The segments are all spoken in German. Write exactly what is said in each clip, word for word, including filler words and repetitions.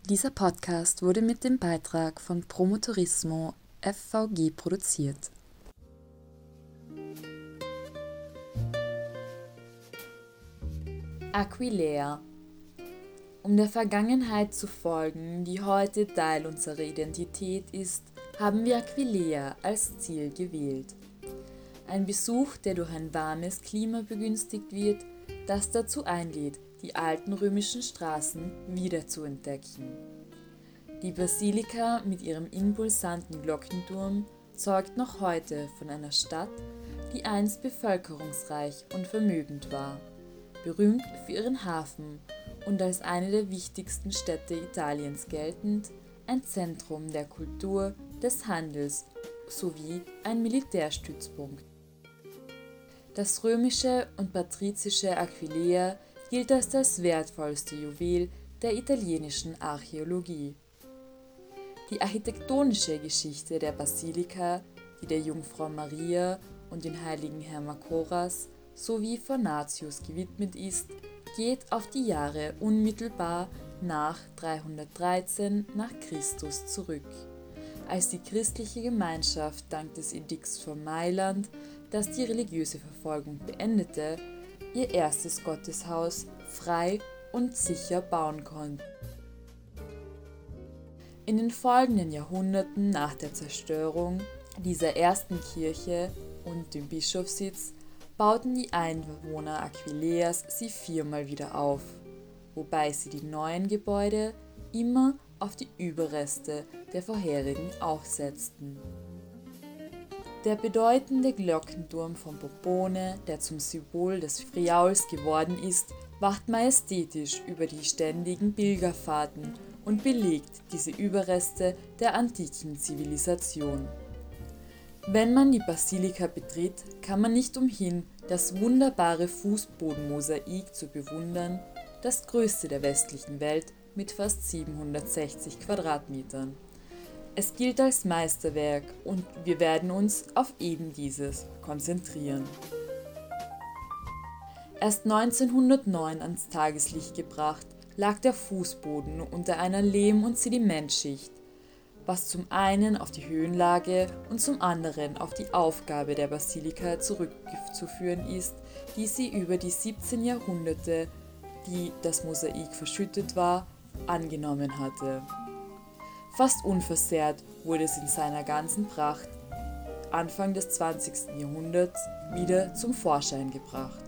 Dieser Podcast wurde mit dem Beitrag von Promotorismo F V G produziert. Aquileia. Um der Vergangenheit zu folgen, die heute Teil unserer Identität ist, haben wir Aquileia als Ziel gewählt. Ein Besuch, der durch ein warmes Klima begünstigt wird, das dazu einlädt, die alten römischen Straßen wiederzuentdecken. Die Basilika mit ihrem impulsanten Glockenturm zeugt noch heute von einer Stadt, die einst bevölkerungsreich und vermögend war, berühmt für ihren Hafen und als eine der wichtigsten Städte Italiens geltend, ein Zentrum der Kultur, des Handels sowie ein Militärstützpunkt. Das römische und patrizische Aquileia gilt als das wertvollste Juwel der italienischen Archäologie. Die architektonische Geschichte der Basilika, die der Jungfrau Maria und den heiligen Hermakoras sowie Phornacius gewidmet ist, geht auf die Jahre unmittelbar nach dreihundertdreizehn nach Christus zurück, als die christliche Gemeinschaft dank des Edikts von Mailand, das die religiöse Verfolgung beendete, ihr erstes Gotteshaus frei und sicher bauen konnte. In den folgenden Jahrhunderten nach der Zerstörung dieser ersten Kirche und dem Bischofssitz bauten die Einwohner Aquileias sie viermal wieder auf, wobei sie die neuen Gebäude immer auf die Überreste der vorherigen aufsetzten. Der bedeutende Glockenturm von Popone, der zum Symbol des Friauls geworden ist, wacht majestätisch über die ständigen Pilgerfahrten und belegt diese Überreste der antiken Zivilisation. Wenn man die Basilika betritt, kann man nicht umhin, das wunderbare Fußbodenmosaik zu bewundern, das größte der westlichen Welt mit fast siebenhundertsechzig Quadratmetern. Es gilt als Meisterwerk und wir werden uns auf eben dieses konzentrieren. Erst neunzehnhundertneun ans Tageslicht gebracht, lag der Fußboden unter einer Lehm- und Sedimentschicht, was zum einen auf die Höhenlage und zum anderen auf die Aufgabe der Basilika zurückzuführen ist, die sie über die siebzehn Jahrhunderte, die das Mosaik verschüttet war, angenommen hatte. Fast unversehrt wurde es in seiner ganzen Pracht Anfang des zwanzigsten Jahrhunderts wieder zum Vorschein gebracht.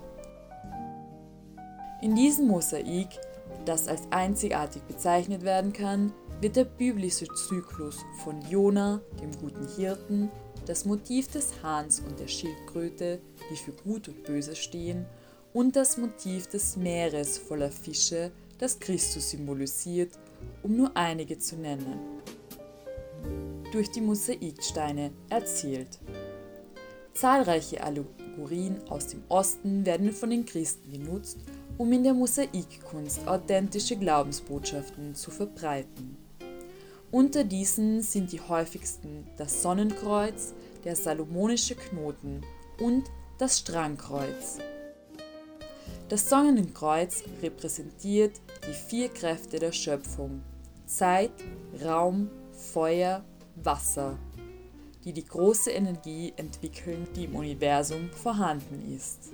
In diesem Mosaik, das als einzigartig bezeichnet werden kann, wird der biblische Zyklus von Jona, dem guten Hirten, das Motiv des Hahns und der Schildkröte, die für Gut und Böse stehen, und das Motiv des Meeres voller Fische, das Christus symbolisiert, um nur einige zu nennen, durch die Mosaiksteine erzählt. Zahlreiche Allegorien aus dem Osten werden von den Christen genutzt, um in der Mosaikkunst authentische Glaubensbotschaften zu verbreiten. Unter diesen sind die häufigsten das Sonnenkreuz, der salomonische Knoten und das Strangkreuz. Das Sonnenkreuz repräsentiert die vier Kräfte der Schöpfung: Zeit, Raum, Feuer, Wasser, die die große Energie entwickeln, die im Universum vorhanden ist.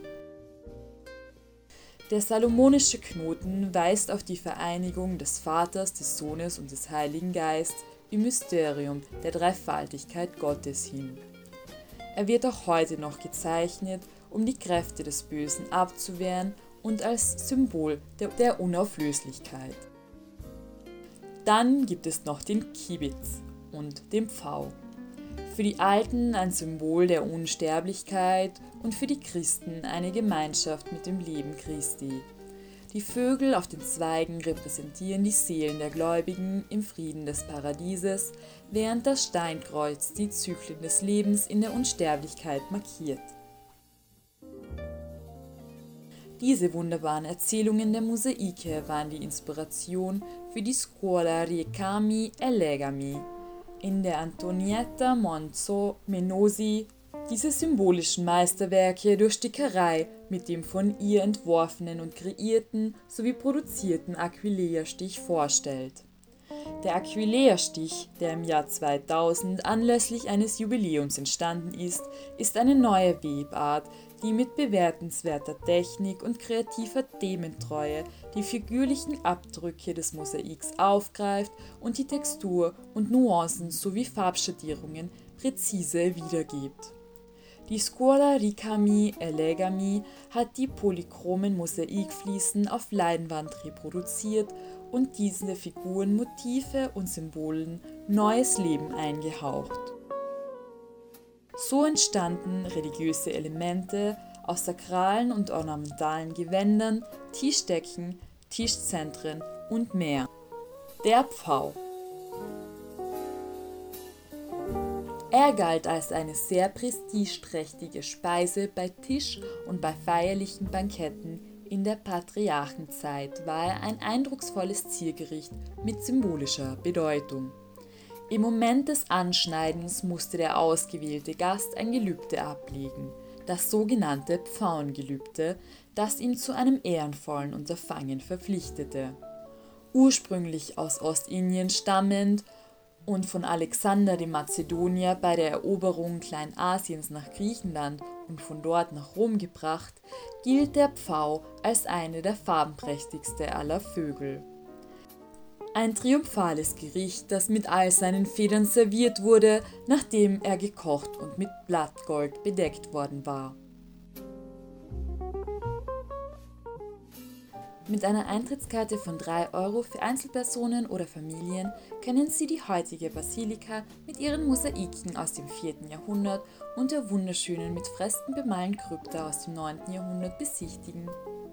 Der salomonische Knoten weist auf die Vereinigung des Vaters, des Sohnes und des Heiligen Geistes im Mysterium der Dreifaltigkeit Gottes hin. Er wird auch heute noch gezeichnet, um die Kräfte des Bösen abzuwehren und als Symbol der, der Unauflöslichkeit. Dann gibt es noch den Kibitz und den Pfau. Für die Alten ein Symbol der Unsterblichkeit und für die Christen eine Gemeinschaft mit dem Leben Christi. Die Vögel auf den Zweigen repräsentieren die Seelen der Gläubigen im Frieden des Paradieses, während das Steinkreuz die Zyklen des Lebens in der Unsterblichkeit markiert. Diese wunderbaren Erzählungen der Mosaike waren die Inspiration für die Scuola Riecami e Legami, in der Antonietta Monzo Menosi diese symbolischen Meisterwerke durch Stickerei mit dem von ihr entworfenen und kreierten sowie produzierten Aquileia-Stich vorstellt. Der Aquileia-Stich, der im Jahr zweitausend anlässlich eines Jubiläums entstanden ist, ist eine neue Webart, die mit bewährenswerter Technik und kreativer Thementreue die figürlichen Abdrücke des Mosaiks aufgreift und die Textur und Nuancen sowie Farbschattierungen präzise wiedergibt. Die Scuola Ricami e Legami hat die polychromen Mosaikfliesen auf Leinwand reproduziert und diesen Figuren, Motive und Symbolen neues Leben eingehaucht. So entstanden religiöse Elemente aus sakralen und ornamentalen Gewändern, Tischdecken, Tischzentren und mehr. Der Pfau. Er galt als eine sehr prestigeträchtige Speise bei Tisch- und bei feierlichen Banketten. In der Patriarchenzeit war er ein eindrucksvolles Ziergericht mit symbolischer Bedeutung. Im Moment des Anschneidens musste der ausgewählte Gast ein Gelübde ablegen, das sogenannte Pfauengelübde, das ihn zu einem ehrenvollen Unterfangen verpflichtete. Ursprünglich aus Ostindien stammend und von Alexander dem Mazedonier bei der Eroberung Kleinasiens nach Griechenland und von dort nach Rom gebracht, gilt der Pfau als eine der farbenprächtigsten aller Vögel. Ein triumphales Gericht, das mit all seinen Federn serviert wurde, nachdem er gekocht und mit Blattgold bedeckt worden war. Mit einer Eintrittskarte von drei Euro für Einzelpersonen oder Familien können Sie die heutige Basilika mit ihren Mosaiken aus dem vierten Jahrhundert und der wunderschönen mit Fresken bemalten Krypta aus dem neunten Jahrhundert besichtigen.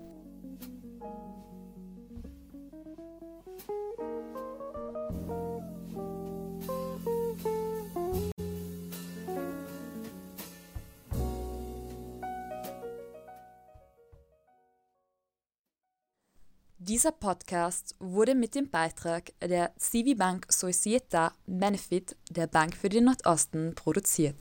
Dieser Podcast wurde mit dem Beitrag der Civibank Società Benefit der Bank für den Nordosten produziert.